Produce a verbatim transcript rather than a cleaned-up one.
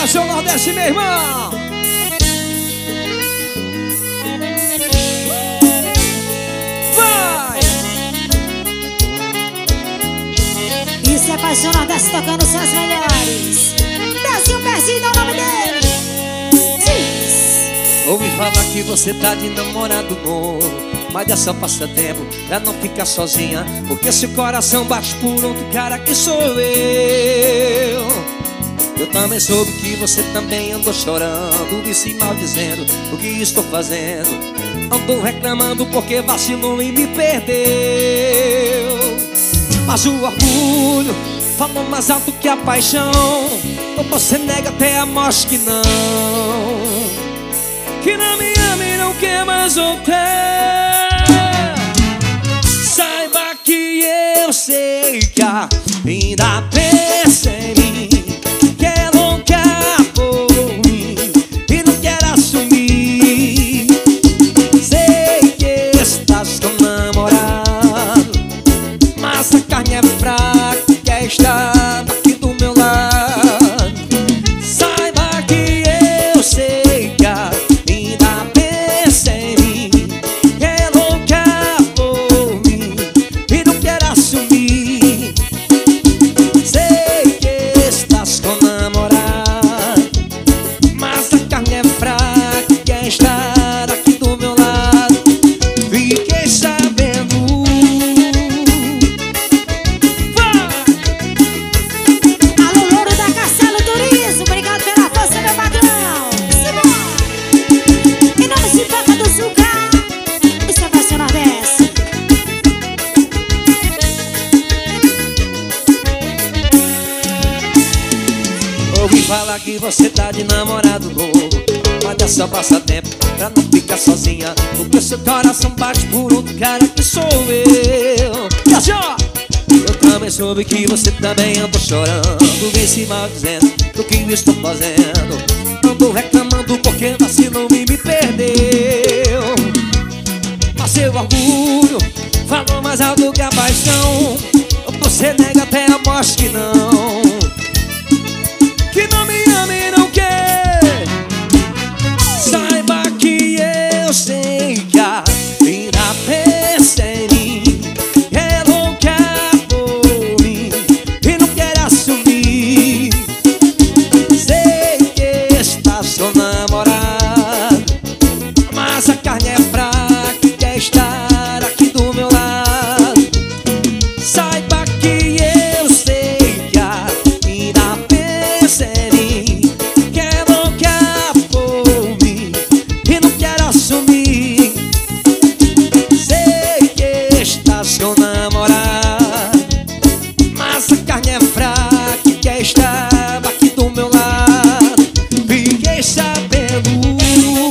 Paixão Nordeste, meu irmão. Vai! Isso é Paixão Nordeste tocando só as melhores. Desce um pezinho, dá o nome dele. Diz. Ouvi falar que você tá de namorado novo, mas é só passatempo pra não ficar sozinha, porque seu coração bate por outro cara que sou eu. Eu também soube que você também andou chorando e se maldizendo o que estou fazendo. Andou reclamando porque vacilou e me perdeu. Mas o orgulho falou mais alto que a paixão, ou você nega até a morte que não, que não me ama e não quer mais voltar. Saiba que eu sei que ainda pensa em mim, que é louca por mim e não quer assumir. Sei que estás com namorado, mas a carne é fraca, quer estar aqui do meu lado. Saiba que eu sei que ainda pensa em mim, que é louca por mim e não quer assumir. Sei que estás com namorado, mas a carne é fraca, quer estar aqui do meu lado. Fiquei sabendo. Alô, Louro da Castelo Turismo, obrigado pela força, meu patrão. Simbora. Em nome de Boca do Zucca, isso é Paixão Nordeste. Ouvi falar que você tá de namorado novo, mas é só passatempo pra não ficar sozinha, porque seu coração bate por outro cara que sou eu. E assim, ó, eu também soube que você também andou chorando e se maldizendo do que eu estou fazendo. Andou reclamando porque vacilou e me perdeu. Mas seu orgulho falou mais alto que a paixão, você nega até a morte que não, que não me ama e não quer. Saiba que eu sei que ainda pensa em mim, que é louca por mim e não quer assumir. Sei que estás com namorado, mas a carne é fraca, quer estar aqui do meu lado. Saiba que eu sei que ainda pensa em mim, que é louca por mim e não quer assumir. Sei que estás com namorado, mas a carne é fraca, quer estar aqui do meu lado. Fiquei sabendo.